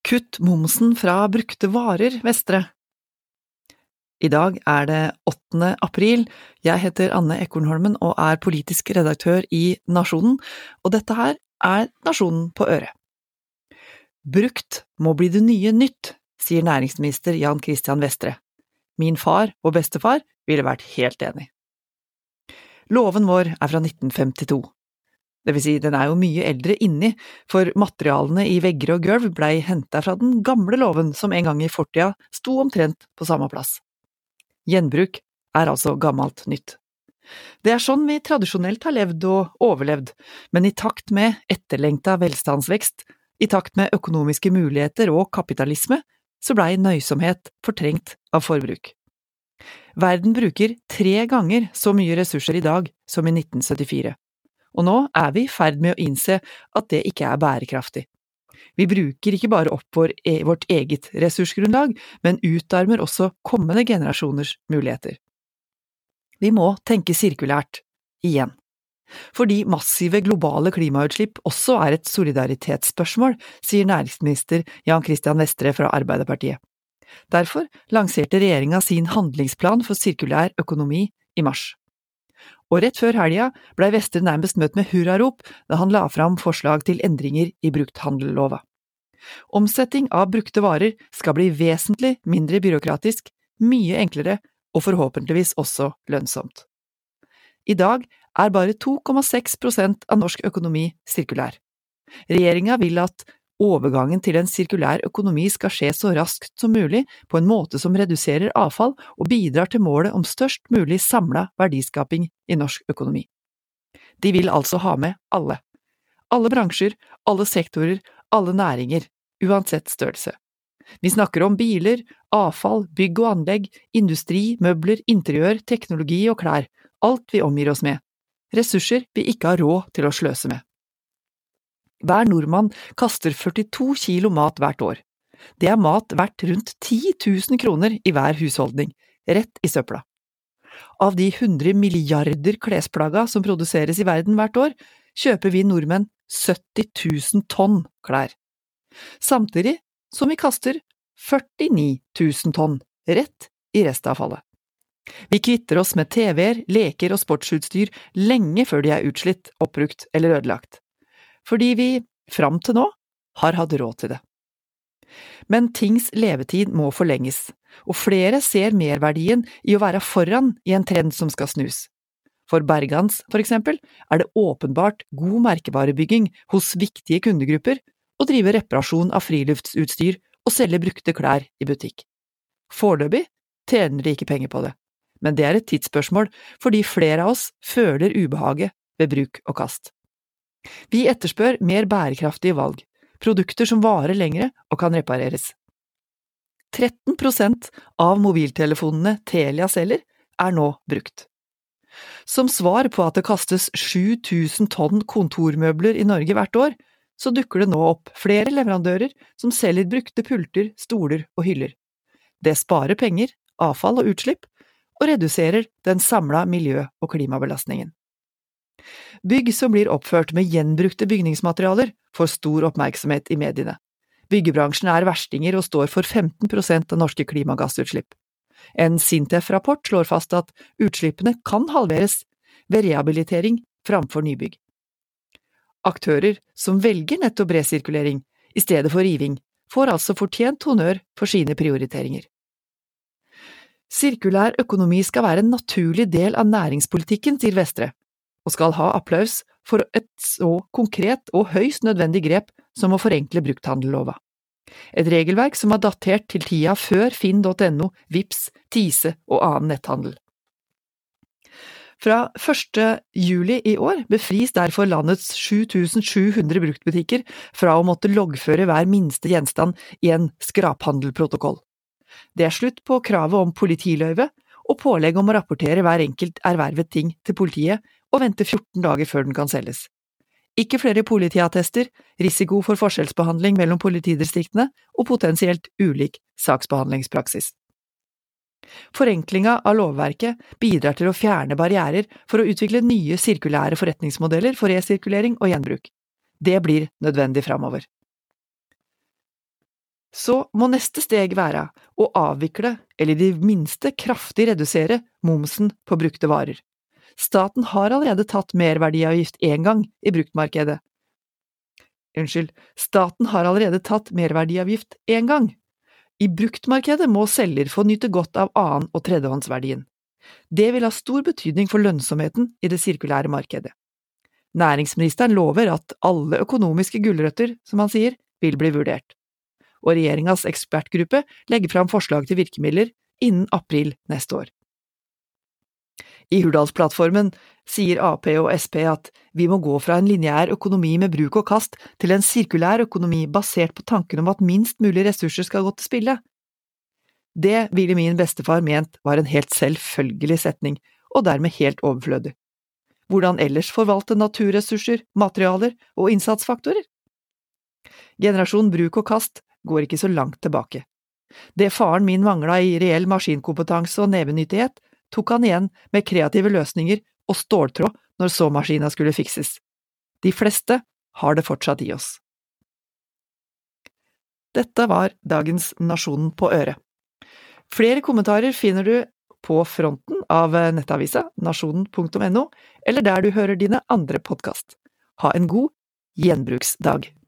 Kutt momsen fra brukte varer, Vestre. I dag det 8. april. Jeg heter Anne Ekornholmen og politisk redaktør i Nasjonen, og dette her Nasjonen på øret. Brukt må bli det nye nytt, sier næringsminister Jan Christian Vestre. Min far og bestefar ville vært helt enig. Loven vår fra 1952. Det vil si, den jo mye eldre inni, for materialene i vegger og gulv ble hentet fra den gamle loven som en gang i fortida sto omtrent på samme plass. Gjenbruk altså gammelt nytt. Det sånn vi tradisjonelt har levd og overlevd, men i takt med etterlengta velstandsvekst, i takt med økonomiske muligheter og kapitalisme, så ble nøysomhet fortrengt av forbruk. Verden bruker 3 ganger så mye ressurser i dag som i 1974. Og nå vi i ferd med å innse at det ikke bærekraftig. Vi bruker ikke bare opp vårt eget ressursgrunnlag, men utarmer også kommende generasjoners muligheter. Vi må tenke sirkulært, igjen. Fordi massive globale klimautslipp også et solidaritetsspørsmål, sier næringsminister Jan Christian Vestre fra Arbeiderpartiet. Derfor lanserte regjeringen sin handlingsplan for sirkulær økonomi i mars. Og rett før helga ble Vestre nærmest møtt med hurrarop da han la fram forslag til endringer i brukthandellova. Omsetting av brukte varer skal bli vesentlig mindre byråkratisk, mye enklere og forhåpentligvis også lønnsomt. I dag bare 2,6% av norsk økonomi sirkulær. Regjeringen vil at overgangen til en sirkulær økonomi skal skje så raskt som mulig på en måte som reduserer avfall og bidrar til målet om størst mulig samlet verdiskaping i norsk økonomi. De vil altså ha med alle. Alle bransjer, alle sektorer, alle næringer, uansett størrelse. Vi snakker om biler, avfall, bygg og anlegg, industri, møbler, interiør, teknologi og klær, alt vi omgir oss med. Ressurser vi ikke har råd til å sløse med. Hver nordmann kaster 42 kilo mat hvert år. Det mat verdt rundt 10 000 kroner i hver husholdning, rett i søpla. Av de 100 milliarder klesplagga som produseres i verden hvert år, kjøper vi nordmenn 70 000 tonn klær. Samtidig som vi kaster 49 000 tonn, rett i restavfallet. Vi kvitter oss med TV-er, leker og sportsutstyr lenge før de utslitt, oppbrukt eller ødelagt. Fordi vi, fram til nå, har hatt råd til det. Men tings levetid må forlenges, og flere ser merverdien i å være foran i en trend som skal snus. For Bergans, for eksempel, det åpenbart god merkevarebygging hos viktige kundegrupper å drive reparasjon av friluftsutstyr og selge brukte klær i butikk. Foreløpig tjener de ikke penger på det, men det et tidsspørsmål fordi flere av oss føler ubehaget ved bruk og kast. Vi etterspør mer bærekraftige valg, produkter som varer lengre og kan repareres. 13% av mobiltelefonene Telia selger nå brukt. Som svar på at det kastes 7000 tonn kontormøbler i Norge hvert år, så dukker det nå opp flere leverandører som selger brukte pulter, stoler og hyller. Det sparer penger, avfall og utslipp, og reduserer den samlede miljø- og klimabelastningen. Bygg som blir oppført med gjenbrukte bygningsmaterialer får stor oppmerksomhet i mediene. Byggebransjen verstinger og står for 15% av norske klimagassutslipp. En SINTEF-rapport slår fast at utslippene kan halveres ved rehabilitering framfor nybygg. Aktører som velger nettopp resirkulering i stedet for riving, får altså fortjent honnør for sine prioriteringer. Sirkulær økonomi skal være en naturlig del av næringspolitikken, sier Vestre, og skal ha applaus for et så konkret og høyst nødvendig grep som å forenkle brukthandellova. Et regelverk som datert til tida før Finn.no, Vipps, Tise og annen netthandel. Fra 1. juli i år befris derfor landets 7700 bruktbutikker fra å måtte loggføre hver minste gjenstand i en skraphandelprotokoll. Det slutt på kravet om politiløyve og pålegg om å rapportere hver enkelt ervervet ting til politiet og vente 14 dager før den kan selges. Ikke flere politiattester, risiko for forskjellsbehandling mellom politidistriktene og potensielt ulik saksbehandlingspraksis. Forenklinga av lovverket bidrar til å fjerne barrierer for å utvikle nye sirkulære forretningsmodeller for resirkulering og gjenbruk. Det blir nødvendig framover. Så må neste steg være å avvikle, eller i det minste kraftig redusere, momsen på brukte varer. Staten har allerede tatt merverdiavgift en gang i bruktmarkedet. Staten har allerede tatt merverdiavgift en gang. I bruktmarkedet må selger få nyte godt av annen- og tredjehåndsverdien. Det vil ha stor betydning for lønnsomheten i det sirkulære markedet. Næringsministeren lover at alle økonomiske gulrøtter, som han sier, vil bli vurdert. Og regjeringas ekspertgruppe legger fram forslag til virkemidler innen april neste år. I Hurdalsplattformen sier Ap og Sp at vi må gå fra en lineær økonomi med bruk og kast til en sirkulær økonomi basert på tanken om at minst mulig ressurser skal gå til spille. Det ville min bestefar ment var en helt selvfølgelig setning, og dermed helt overflødig. Hvordan ellers forvalte naturressurser, materialer og innsatsfaktorer? Generasjon bruk og kast går ikke så langt tilbake. Det faren min manglet i reell maskinkompetanse og nevenyttighet, tok han igjen med kreative løsninger og ståltråd når så maskina skulle fikses. De fleste har det fortsatt i oss. Dette var dagens Nasjonen på øret. Flere kommentarer finner du på fronten av nettavisa nasjonen.no, eller der du hører dine andre podkast. Ha en god gjenbruksdag!